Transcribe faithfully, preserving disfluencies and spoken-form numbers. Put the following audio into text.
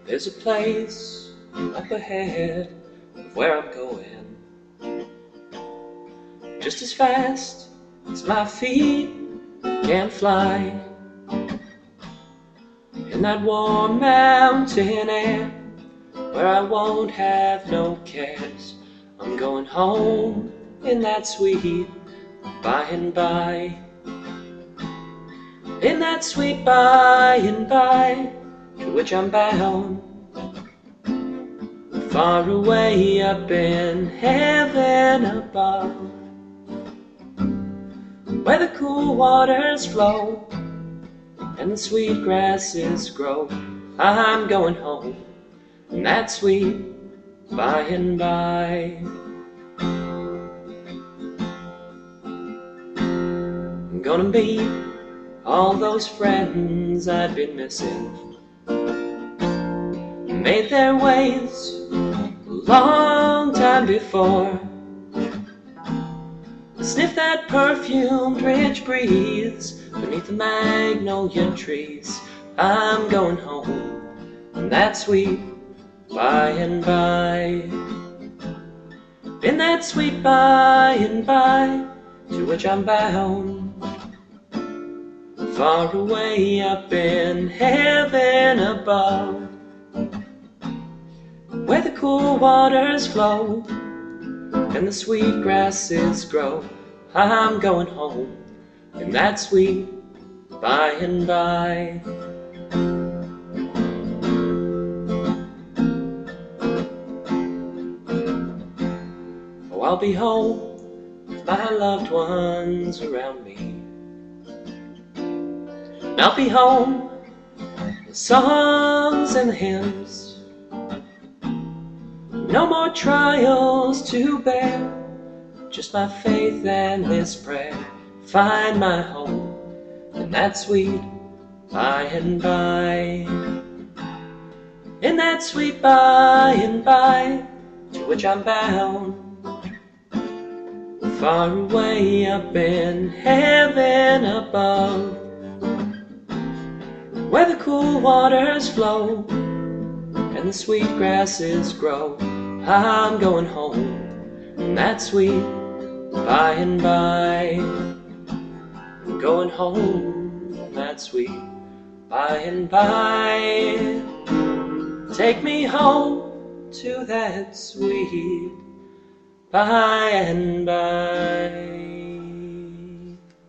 There's a place up ahead of where I'm going, just as fast as my feet can fly. In that warm mountain air, where I won't have no cares, I'm going home in that sweet by and by. In that sweet by and by, to which I'm bound, far away up in heaven above, where the cool waters flow and the sweet grasses grow. I'm going home in that sweet by and by. I'm gonna meet all those friends I've been missing, made their ways a long time before. Sniff that perfumed rich breeze beneath the magnolia trees. I'm going home in that sweet by and by. In that sweet by and by, to which I'm bound, far away up in heaven above, where the cool waters flow and the sweet grasses grow. I'm going home in that sweet by and by. Oh, I'll be home with my loved ones around me, and I'll be home with songs and hymns. No more trials to bear, just my faith and this prayer. Find my home in that sweet by and by. In that sweet by and by, to which I'm bound, far away up in heaven above, where the cool waters flow and the sweet grasses grow. I'm going home in that sweet by and by. I'm going home in that sweet by and by. Take me home to that sweet by and by.